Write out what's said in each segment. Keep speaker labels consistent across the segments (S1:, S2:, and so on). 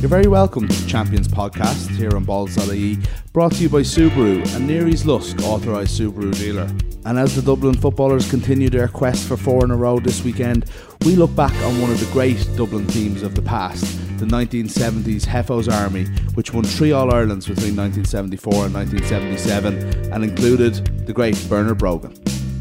S1: You're very welcome to the Champions Podcast here on Balls.ie, brought to you by Subaru and Neary's Lusk, authorised Subaru dealer. And as the Dublin footballers continue their quest for 4 in a row this weekend, we look back on one of the great Dublin teams of the past, the 1970s Heffo's Army, which won 3 All-Irelands between 1974 and 1977 and included the great Bernard Brogan.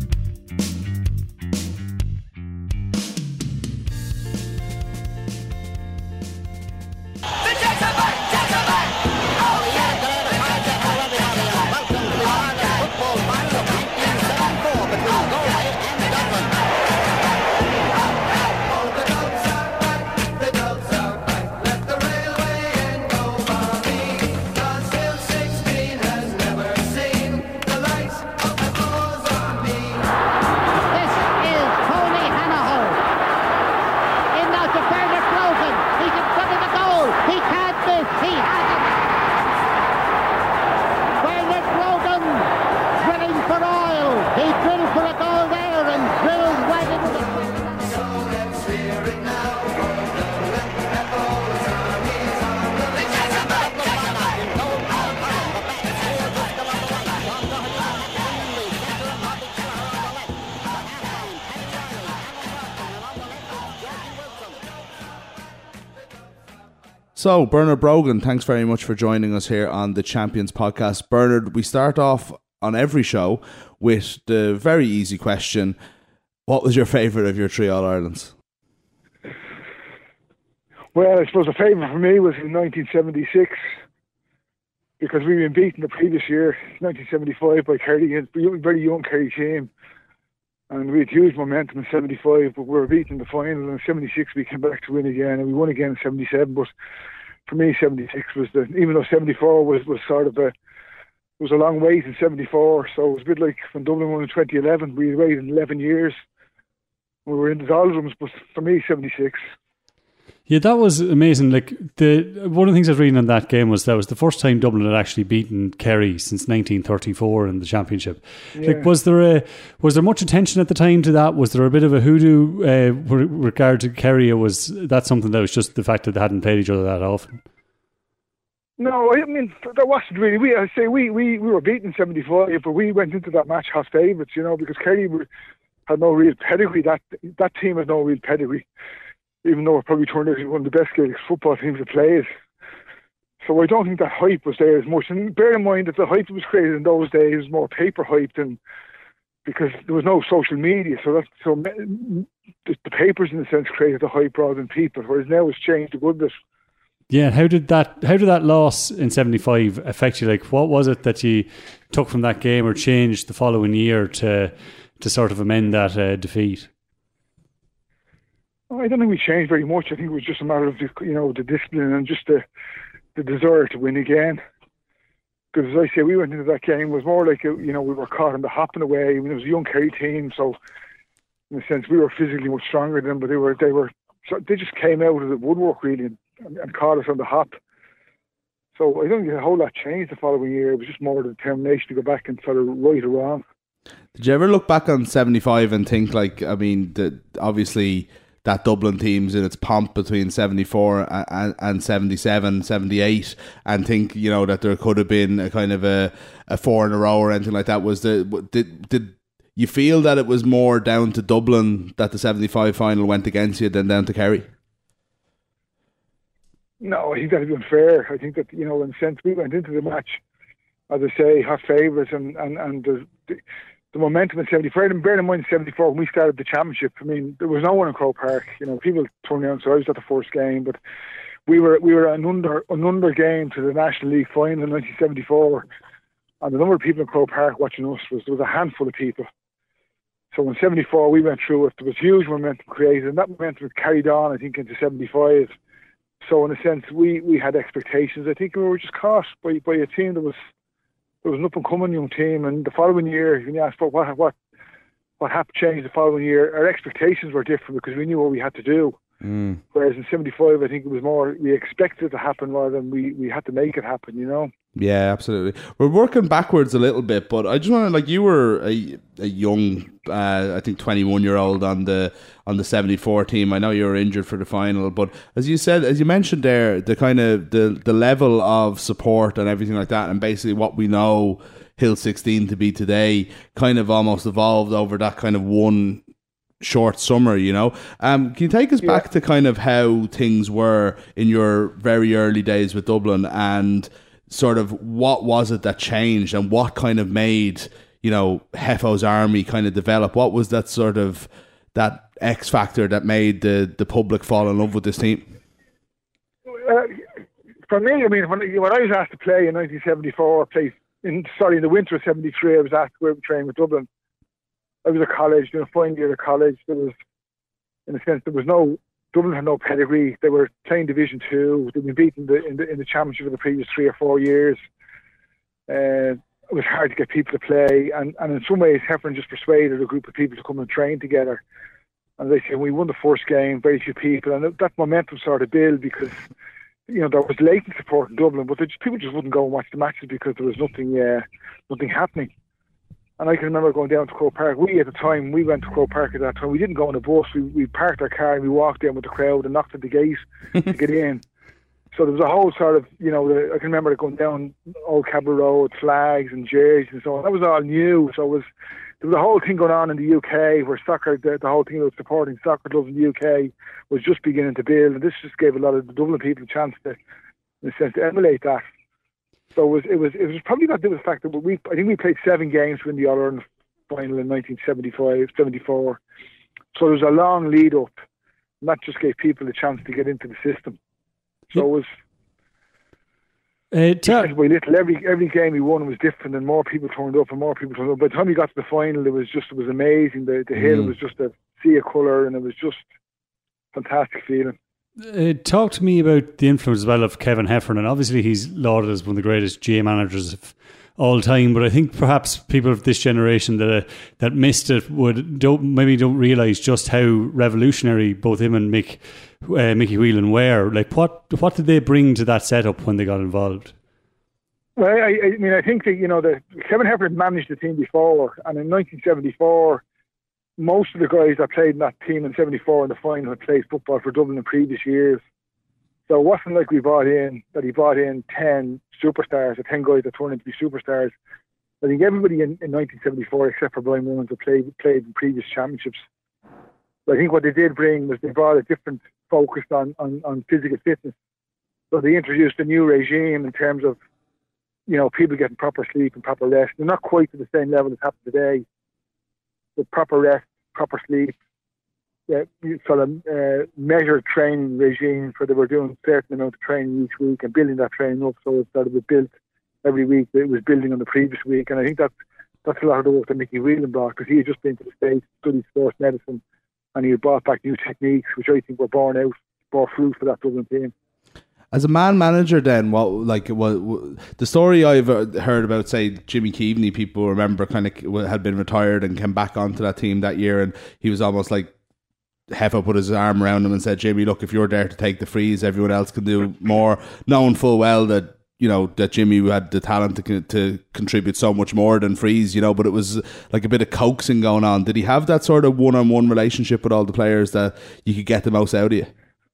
S1: So, Bernard Brogan, thanks very much for joining us here on the Champions Podcast. Bernard, we start off on every show with the very easy question. What was your favourite of your 3 All-Irelands?
S2: Well, I suppose the favourite for me was in 1976 because we'd been beaten the previous year, 1975, by Kerry, a very young Kerry team. And we had huge momentum in 75, but we were beaten in the final. And in 76, we came back to win again, and we won again in 77. But for me, 76 was even though 74 was sort of it was a long wait in 74. So it was a bit like when Dublin won in 2011. We waited 11 years. We were in the doldrums, but for me, 76.
S3: Yeah, that was amazing. Like one of the things I was reading on that game was that was the first time Dublin had actually beaten Kerry since 1934 in the championship.
S2: Yeah.
S3: Like, was there much attention at the time to that? Was there a bit of a hoodoo with regard to Kerry, or was that something that was just the fact that they hadn't played each other that often?
S2: No, I mean that wasn't really. We were beaten in 75, but we went into that match half favourites, because Kerry had no real pedigree. That team had no real pedigree. Even though it probably turned out to be one of the best Gaelic football teams to play. So I don't think that hype was there as much. And bear in mind that the hype that was created in those days was more paper hype than, because there was no social media. So the papers, in a sense, created the hype rather than people. Whereas now it's changed a good bit.
S3: Yeah, how did that loss in 75 affect you? Like, what was it that you took from that game or changed the following year to sort of amend that defeat?
S2: I don't think we changed very much. I think it was just a matter of the discipline and just the desire to win again. Because as I say, we went into that game, it was more like we were caught in the hop in a way. I mean, it was a young Kerry team, so in a sense we were physically much stronger than them, but they just came out of the woodwork really and caught us on the hop. So I don't think a whole lot changed the following year. It was just more the determination to go back and sort of right or wrong.
S1: Did you ever look back on 75 and think, obviously that Dublin team's in its pomp between 74 and 77, 78, and think, that there could have been a kind of a 4 in a row or anything like that? Did you feel that it was more down to Dublin that the 75 final went against you than down to Kerry?
S2: No, I think that'd be unfair. I think that, in a sense, we went into the match, as I say, half favourites, and the momentum in 74, and bear in mind in 74 when we started the championship, I mean, there was no one in Croke Park. People turned around, so I was at the first game, but we were an under game to the National League final in 1974, and the number of people in Croke Park watching us there was a handful of people. So in 74 we went through it. There was huge momentum created, and that momentum was carried on, I think, into 75. So in a sense, we had expectations. I think we were just caught by a team that was. There was an up-and-coming young team, and the following year, when you asked what happened changed the following year, our expectations were different because we knew what we had to do. Whereas in 75, I think it was more we expected it to happen rather than we had to make it happen,
S1: Yeah, absolutely. We're working backwards a little bit, but I just want to, like, you were a young, I think 21-year-old on the 74 team. I know you were injured for the final, but as you said, as you mentioned there, the kind of the level of support and everything like that, and basically what we know Hill 16 to be today, kind of almost evolved over that kind of one short summer, you know. Can you take us back to kind of how things were in your very early days with Dublin, and sort of what was it that changed, and what kind of made, you know, Heffo's Army kind of develop? What was that sort of, that X factor that made the public fall in love with this team?
S2: For me, I mean, when I was asked to play in 1974, in the winter of 73, I was asked to go out and train with Dublin. I was at college, final year of college. There was, in a sense, Dublin had no pedigree. They were playing Division 2. They'd been beaten in the championship for the previous 3 or 4 years. It was hard to get people to play, and in some ways, Heffernan just persuaded a group of people to come and train together. And they said, we won the first game, very few people, and that momentum started to build because, you know, there was latent support in Dublin, but people just wouldn't go and watch the matches because there was nothing happening. And I can remember going down to Croke Park. We went to Croke Park at that time. We didn't go on a bus. We parked our car and we walked in with the crowd and knocked at the gate to get in. So there was a whole sort of, you know, I can remember going down Old Cabot Road, flags and jerseys and so on. That was all new. So there was a whole thing going on in the UK where soccer, the whole thing about supporting soccer clubs in the UK was just beginning to build. And this just gave a lot of the Dublin people a chance to, in a sense, to emulate that. So it was probably not due to the fact that I think we played 7 games to win the All-Ireland final in 1974. So there was a long lead up, and that just gave people a chance to get into the system. So it was little by little. Every game we won was different, and more people turned up. By the time we got to the final, it was amazing. The hill was just a sea of colour, and it was just fantastic feeling.
S3: Talk to me about the influence as well of Kevin Heffernan. Obviously, he's lauded as one of the greatest GA managers of all time, but I think perhaps people of this generation that missed it don't realise just how revolutionary both him and Mickey Whelan were. Like, what did they bring to that setup when they got involved?
S2: Well, I mean, I think that, you know, Kevin Heffernan managed the team before, and in 1974. Most of the guys that played in that team in 74 in the final had played football for Dublin in previous years. So it wasn't like he brought in 10 superstars or 10 guys that turned into be superstars. I think everybody in 1974, except for Brian Mullins, had played in previous championships. But I think what they did bring was they brought a different focus on physical fitness. So they introduced a new regime in terms of, you know, people getting proper sleep and proper rest. They're not quite to the same level as happened today. But proper rest, proper sleep, sort of measured training regime, where they were doing a certain amount of training each week and building that training up so it started to build every week. It was building on the previous week, and I think that's a lot of the work that Mickey Whelan brought, because he had just been to the States, studied sports medicine, and he had brought back new techniques which I think bore fruit for that Dublin team.
S1: As a man manager, then, the story I've heard about, say, Jimmy Keaveney, people remember kind of had been retired and came back onto that team that year, and he was almost like, Heffa put his arm around him and said, Jimmy, look, if you're there to take the frees, everyone else can do more, knowing full well that, you know, that Jimmy had the talent to contribute so much more than frees, you know, but it was like a bit of coaxing going on. Did he have that sort of one-on-one relationship with all the players that you could get the most out of you?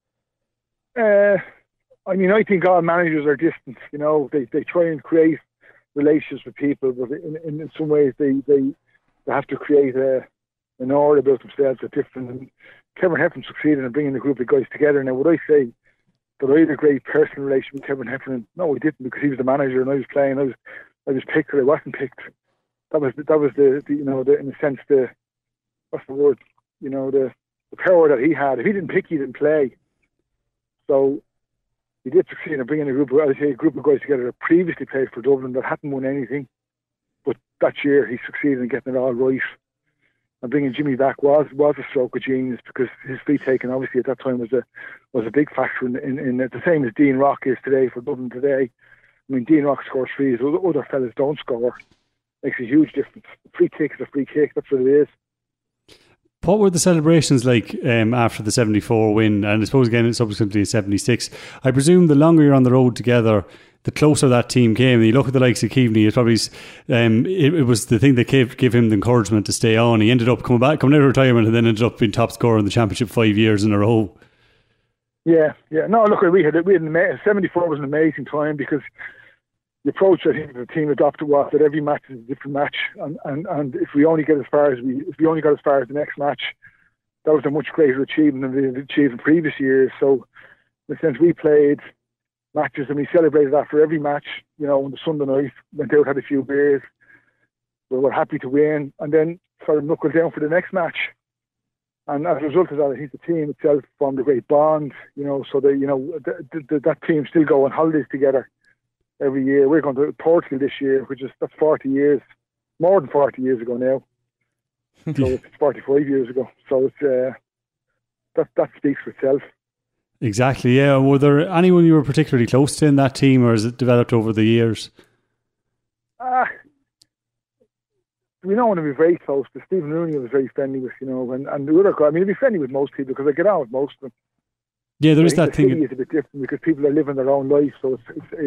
S2: I mean, I think all managers are distant. You know, they try and create relations with people, but in some ways they have to create an aura about themselves that's different. And Kevin Heffernan succeeded in bringing a group of guys together. Now, would I say that I had a great personal relation with Kevin Heffernan? No, I didn't, because he was the manager and I was playing. I was picked, or I wasn't picked. That was the you know, in a sense, what's the word? You know, the power that he had. If he didn't pick, he didn't play. So he did succeed in bringing a group of guys together that previously played for Dublin that hadn't won anything. But that year he succeeded in getting it all right. And bringing Jimmy back was a stroke of genius, because his free taking obviously at that time was a big factor in the same as Dean Rock is today for Dublin today. I mean, Dean Rock scores frees, other fellas don't score. Makes a huge difference. A free kick is a free kick, that's what it is.
S3: What were the celebrations like after the 74 win, and I suppose again subsequently 76? I presume the longer you're on the road together, the closer that team came. And you look at the likes of Keaveney, it's probably it was the thing that gave him the encouragement to stay on. He ended up coming out of retirement and then ended up being top scorer in the championship 5 years in a row.
S2: Yeah. No, look, we had 74 was an amazing time, because the approach I think the team adopted was that every match is a different match, and if we only got as far as the next match, that was a much greater achievement than we had achieved in previous years. So, in a sense, we played matches and we celebrated after every match. On the Sunday night, went out, had a few beers, we were happy to win, and then sort of knuckled down for the next match. And as a result of that, I think the team itself formed a great bond. So that team still go on holidays together every year. We're going to Portugal this year, that's 40 years, more than 40 years ago now. So it's 45 years ago. So it's that speaks for itself.
S3: Exactly, yeah. Were there anyone you were particularly close to in that team, or has it developed over the years?
S2: We know one to be very close to. Stephen Rooney was very friendly with, and the other guy. I mean, he'd be friendly with most people because I get on with most of them.
S3: Yeah, there is that thing.
S2: It's a bit different because people are living their own life, so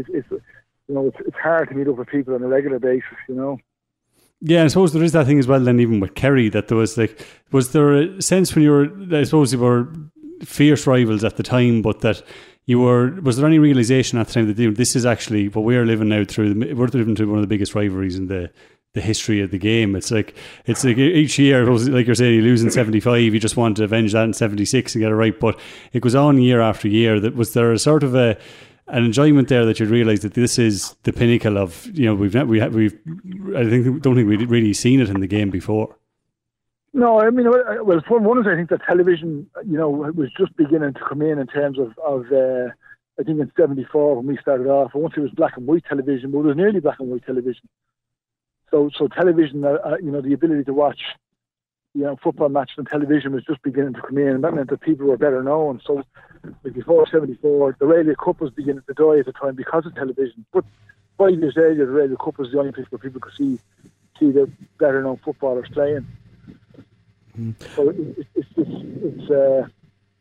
S2: it's hard to meet up with people on a regular basis,
S3: Yeah, I suppose there is that thing as well. Then even with Kerry, that there was there a sense when you were, I suppose you were fierce rivals at the time, but that was there any realization at the time that this is actually what we're living now through? We're living through one of the biggest rivalries in the history of the game. It's like each year, like you're saying, you lose in 75, you just want to avenge that in 76 and get it right. But it goes on year after year. That was there a sort of an enjoyment there that you'd realise that this is the pinnacle of don't think we'd really seen it in the game before.
S2: No, I mean, well, for one is I think that television, was just beginning to come in terms of I think in 74 when we started off. Once it was black and white television, but it was nearly black and white television. So television, the ability to watch, football matches on television was just beginning to come in, and that meant that people were better known. So, like before 74, the Railway Cup was beginning to die at the time because of television. But 5 years later, the Railway Cup was the only place where people could see the better known footballers playing. So it's the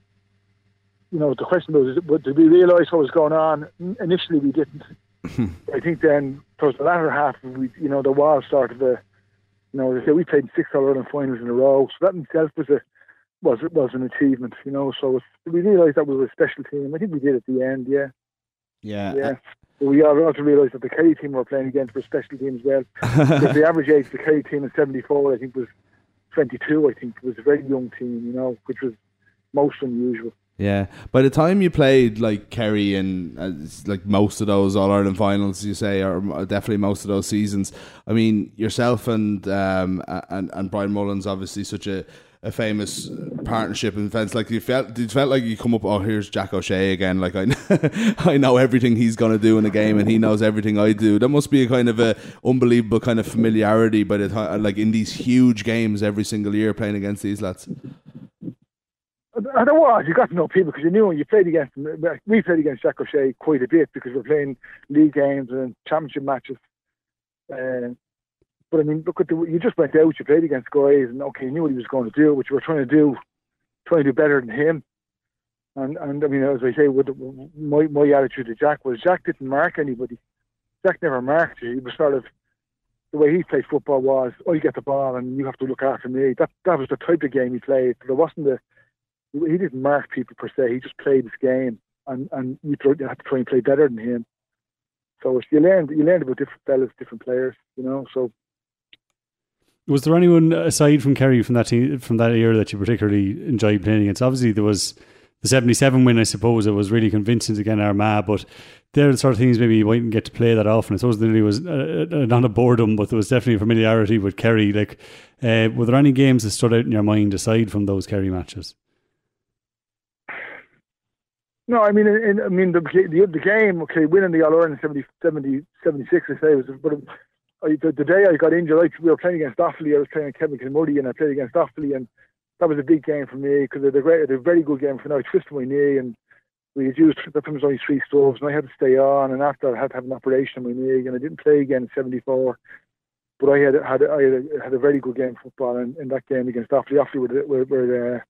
S2: question was, did we realise what was going on? Initially, we didn't. I think then towards the latter half, there was sort of they say we played 6 All-Ireland finals in a row, so that in itself was an achievement, So we realised that we were a special team. I think we did at the end, yeah. But we also realised that the Kerry team were playing against were a special team as well. The average age of the Kerry team in 74, I think, was 22. I think it was a very young team, which was most unusual.
S1: Yeah, by the time you played like Kerry and like most of those All-Ireland finals, you say, or definitely most of those seasons, I mean, yourself and Brian Mullins, obviously such a famous partnership in defence. Like you felt like you come up, oh, here's Jack O'Shea again. Like I know everything he's going to do in a game, and he knows everything I do. There must be a kind of a unbelievable kind of familiarity by the time, like in these huge games every single year playing against these lads.
S2: There was. You got to know people because you knew when you played against them. We played against Jack O'Shea quite a bit because we're playing league games and championship matches. But I mean, look at you just went out, you played against guys, and okay, you knew what he was going to do, but you were trying to do better than him. And I mean, as I say, my attitude to Jack was Jack didn't mark anybody. Jack never marked you. He was sort of the way he played football was, I get the ball and you have to look after me. That was the type of game he played. There wasn't he didn't mark people per se. He just played his game, and you had to try and play better than him. So you learned about different fellas, different players, So,
S3: was there anyone aside from Kerry from that team, from that era that you particularly enjoyed playing against? Obviously, there was the 77 win. I suppose it was really convincing against Armagh, but they're the sort of things maybe you mightn't get to play that often. I suppose there really was not a boredom, but there was definitely a familiarity with Kerry. Like, were there any games that stood out in your mind aside from those Kerry matches?
S2: No, I mean, the game, okay, winning the All-Ireland in 76, I say, was, but the day I got injured, we were playing against Offaly. I was playing Kevin Kilmurdy, and I played against Offaly, and that was a big game for me because they had a very good game for now. I twisted my knee, and we had used, there was only 3 stoves, and I had to stay on, and after I had to have an operation on my knee, and I didn't play again in 74. But I had a very good game of football in that game against Offaly. Offaly were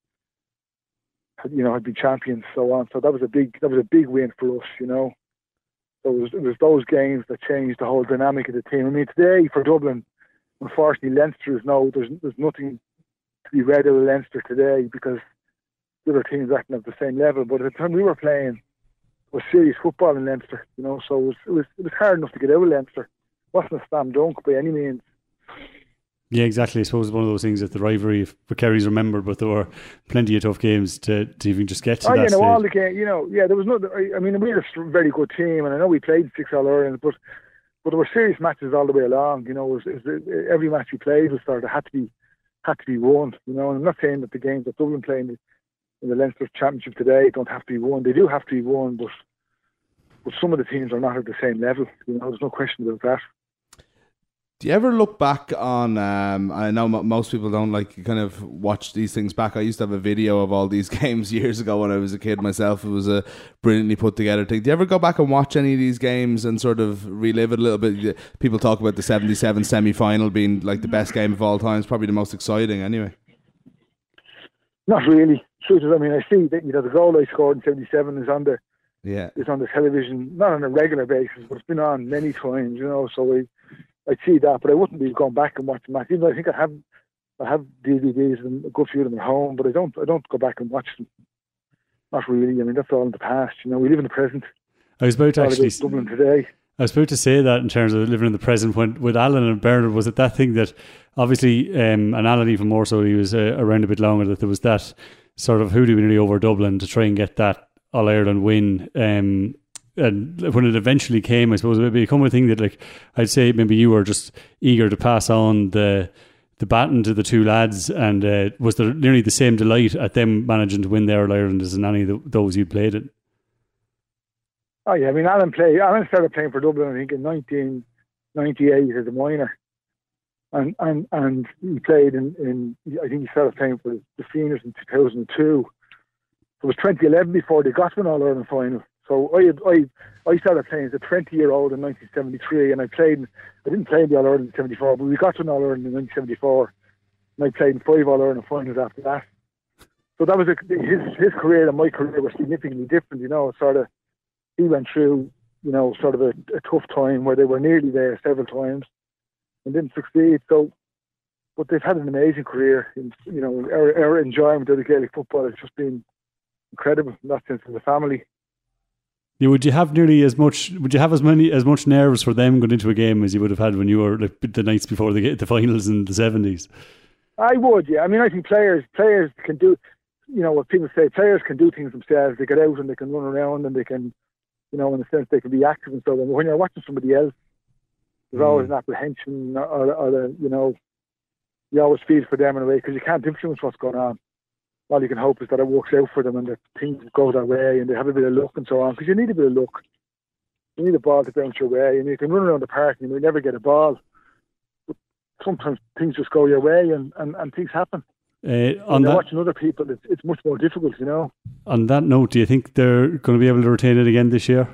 S2: had been champions, so on. So that was a big win for us, So it was those games that changed the whole dynamic of the team. I mean, today for Dublin, unfortunately, Leinster there's nothing to be read out of Leinster today because the other teams aren't at the same level. But at the time we were playing, it was serious football in Leinster, So it was hard enough to get out of Leinster. It wasn't a slam dunk by any means.
S3: Yeah, exactly. I suppose one of those things that the rivalry for Kerry's remembered, but there were plenty of tough games to even just get to that stage.
S2: All the game, there was no. I mean, we had a very good team, and I know we played 6 All-Irelands, but there were serious matches all the way along. Every match we played was had to be won. And I'm not saying that the games that Dublin play in the Leinster Championship today don't have to be won. They do have to be won, but some of the teams are not at the same level. There's no question about that.
S1: Do you ever look back on, I know most people don't kind of watch these things back. I used to have a video of all these games years ago when I was a kid myself. It was a brilliantly put together thing. Do you ever go back and watch any of these games and sort of relive it a little bit? People talk about the 77 semi-final being like the best game of all time. It's probably the most exciting anyway.
S2: Not really. I mean, I see that the goal I scored in 77 is on the television, not on a regular basis, but it's been on many times, so I'd see that, but I wouldn't be going back and watching match. Even though I think I have DVDs and a good few of them at home, but I don't go back and watch them. Not really. I mean, that's all in the past. We live in the present.
S3: I was about to actually
S2: Dublin today.
S3: I was about to say that in terms of living in the present. When with Alan and Bernard, was it that thing that obviously, and Alan even more so, he was around a bit longer, that there was that sort of hoodoo nearly over Dublin to try and get that All-Ireland win. And when it eventually came, I suppose it became a thing that, I'd say maybe you were just eager to pass on the baton to the two lads, and was there nearly the same delight at them managing to win their All-Ireland as in any of those you played in?
S2: Oh yeah, I mean Alan started playing for Dublin, I think, in 1998 as a minor, and he played in I think he started playing for the seniors in 2002. It was 2011 before they got to an All-Ireland final. So I started playing as a 20-year-old in 1973, and I didn't play in the All-Ireland in 74, but we got to an All-Ireland in 1974, and I played in 5 All-Ireland finals after that. So that was his career and my career were significantly different, he went through, sort of a tough time where they were nearly there several times and didn't succeed. So, but they've had an amazing career. And, our enjoyment of the Gaelic football has just been incredible in that sense as a family.
S3: Yeah, would you have as much nerves for them going into a game as you would have had when you were the nights before the finals in the 70s?
S2: I would, yeah. I mean, I think players can do, what people say, players can do things themselves. They get out and they can run around and they can, in a sense, they can be active and so on. But when you're watching somebody else, there's always an apprehension or you always feel for them in a way because you can't influence what's going on. All you can hope is that it works out for them and that things go their way and they have a bit of luck and so on. Because you need a bit of luck. You need a ball to bounce your way, and you can run around the park and you may never get a ball. But sometimes things just go your way and things happen. Watching other people, it's much more difficult,
S3: On that note, do you think they're going to be able to retain it again this year?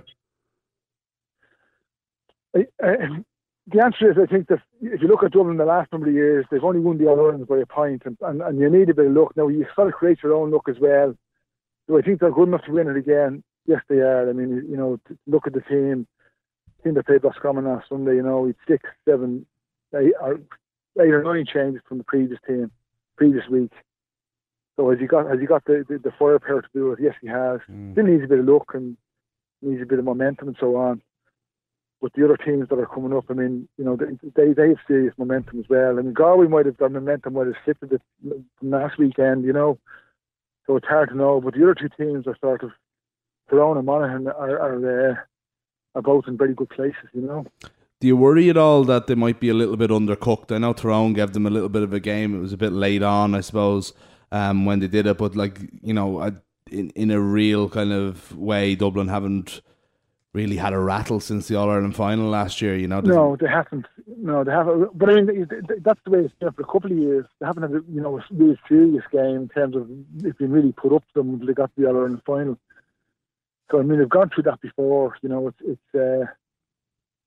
S2: The answer is, I think that if you look at Dublin the last number of years, they've only won the All-Irelands by a point, and you need a bit of luck. Now, you've got to create your own luck as well. Do I think they're good enough to win it again? Yes, they are. I mean, look at the team that played Roscommon last Sunday, it's 6, 7, 8 or 9 changes from the previous week. So has he got the firepower to do it? Yes, he has. Still needs a bit of luck and needs a bit of momentum and so on. But the other teams that are coming up, I mean, they have serious momentum as well. I mean, Galway might have, their momentum might have slipped a bit from last weekend, So it's hard to know. But the other two teams are sort of, Tyrone and Monaghan are both in very good places, Do
S1: you worry at all that they might be a little bit undercooked? I know Tyrone gave them a little bit of a game. It was a bit late on, I suppose, when they did it. But, in a real kind of way, Dublin haven't really had a rattle since the All-Ireland final last year,
S2: No, they haven't. But I mean, that's the way it's been for a couple of years. They haven't had a really serious game in terms of it's been really put up to them until they got to the All-Ireland final. So I mean, they've gone through that before. So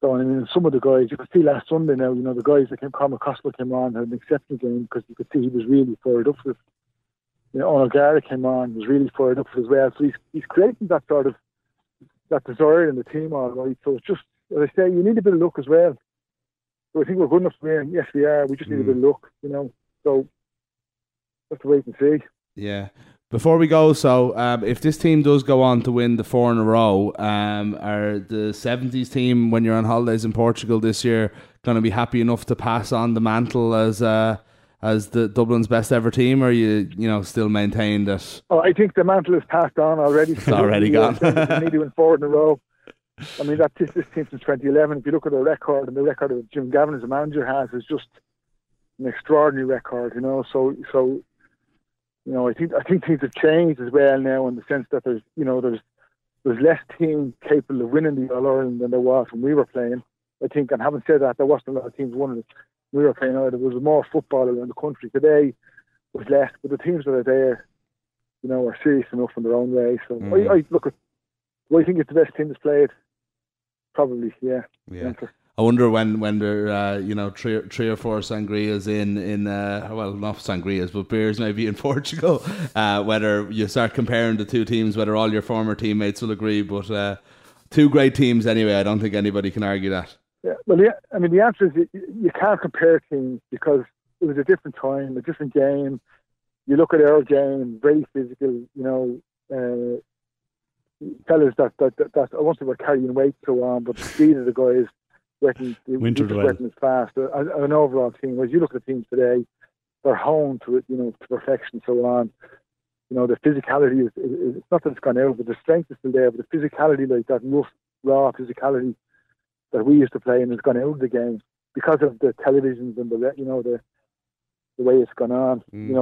S2: So, I mean, some of the guys, you could see last Sunday now, the guys that Conor Costello came on, had an exceptional game because you could see he was really fired up for it. Owen O'Gara came on, was really fired up for it as well. So he's creating that sort of, that desire in the team, all right. So it's just, as I say, you need a bit of luck as well. So I think we're good enough to win. Yes, we are. We just need a bit of luck, So have to wait and see.
S1: Yeah. Before we go, so if this team does go on to win the 4 in a row, are the 70s team, when you're on holidays in Portugal this year, going to be happy enough to pass on the mantle as the Dublin's best ever team, or you still maintain that?
S2: Oh, I think the mantle is passed on already.
S1: It's already gone.
S2: We need to win 4 in a row. I mean, that's this team since 2011. If you look at the record, and the record that Jim Gavin as a manager has, is just an extraordinary record. So I think things have changed as well now, in the sense that there's less teams capable of winning the All Ireland than there was when we were playing. I think, and having said that, there wasn't a lot of teams winning it when we were playing either. There was more football around the country. Today was less, but the teams that are there, are serious enough in their own way. So I look at. Do I think it's the best team that's played? Probably, yeah.
S1: I wonder when there 3 or 4 sangrias in well, not sangrias but beers maybe in Portugal, whether you start comparing the two teams, whether all your former teammates will agree, but 2 great teams anyway. I don't think anybody can argue that. Yeah,
S2: well, I mean, the answer is you can't compare teams because it was a different time, a different game. You look at our game, very physical, fellas that I won't say we're carrying weight so on, but the speed of the guys wetting as fast. An overall team. Whereas you look at the teams today, they're honed to it, to perfection, so on. The physicality is it's not that it's gone out, but the strength is still there. But the physicality, like that rough, raw physicality that we used to play, and has gone out of the game because of the televisions and the way it's gone on.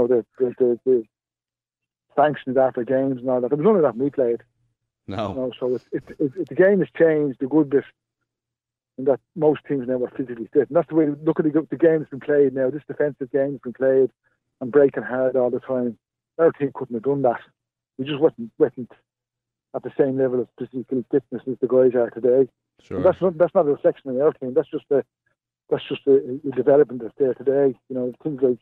S2: The sanctions after games and all that. There was none of that when we played.
S1: No.
S2: So the game has changed a good bit, and that most teams now are physically fit. And that's the way to look at the game that's been played now. This defensive game has been played and breaking hard all the time. Our team couldn't have done that. We just wasn't at the same level of physical fitness as the guys are today.
S1: Sure.
S2: And that's not a reflection of our team. That's just the development that's there today. Things like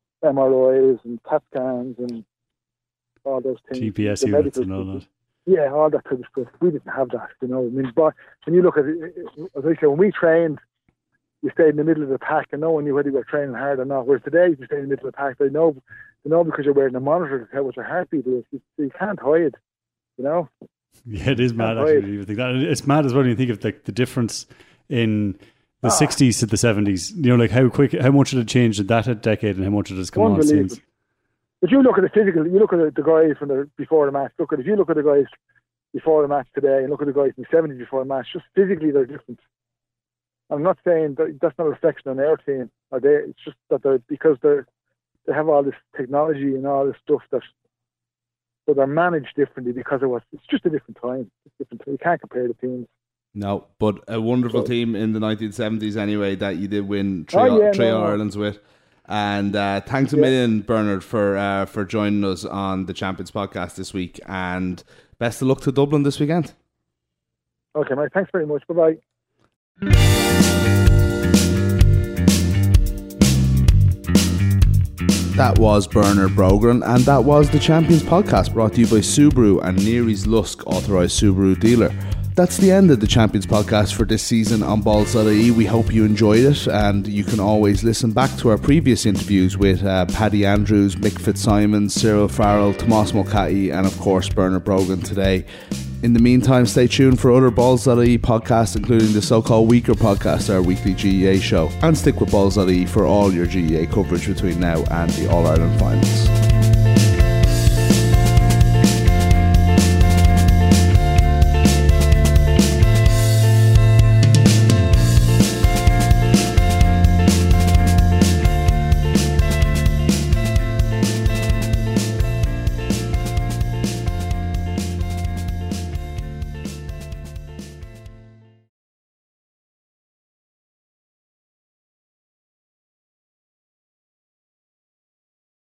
S2: MRIs and CAT scans and all those things.
S3: GPS units and all that.
S2: Yeah, all that type of stuff. We didn't have that, I mean, but when you look at it, as I say, when we trained, you stayed in the middle of the pack and no one knew whether you were training hard or not. Whereas today, if you stay in the middle of the pack, they know because you're wearing a monitor to tell what your heartbeat is. You can't hide,
S3: Yeah, it is mad, actually. You think that. It's mad as well when you think of the difference in the 60s to the 70s. How much it had changed in that decade and how much it has come on since.
S2: If you look at the physical, you look at the guys from before the match. If you look at the guys before the match today and look at the guys in the 70s before the match, just physically they're different. I'm not saying that's not a reflection on their team. It's just that they have all this technology and all this stuff so they're managed differently because it's just a different time. You can't compare the teams.
S1: No, but a wonderful team in the 1970s anyway that you did win three Irelands with. And thanks a million, Bernard, for joining us on the Champions Podcast this week. And best of luck to Dublin this weekend.
S2: Okay, mate. Thanks very much. Bye-bye.
S1: That was Bernard Brogan, and that was the Champions Podcast, brought to you by Subaru and Neary's Lusk, authorised Subaru dealer. That's the end of the Champions Podcast for this season on Balls.ie. We hope you enjoyed it, and you can always listen back to our previous interviews with Paddy Andrews, Mick Fitzsimons, Cyril Farrell, Tomas Mulcahy, and of course Bernard Brogan today. In the meantime, stay tuned for other Balls.ie podcasts, including the so-called Weaker Podcast, our weekly GEA show, and stick with Balls.ie for all your GEA coverage between now and the All-Ireland finals.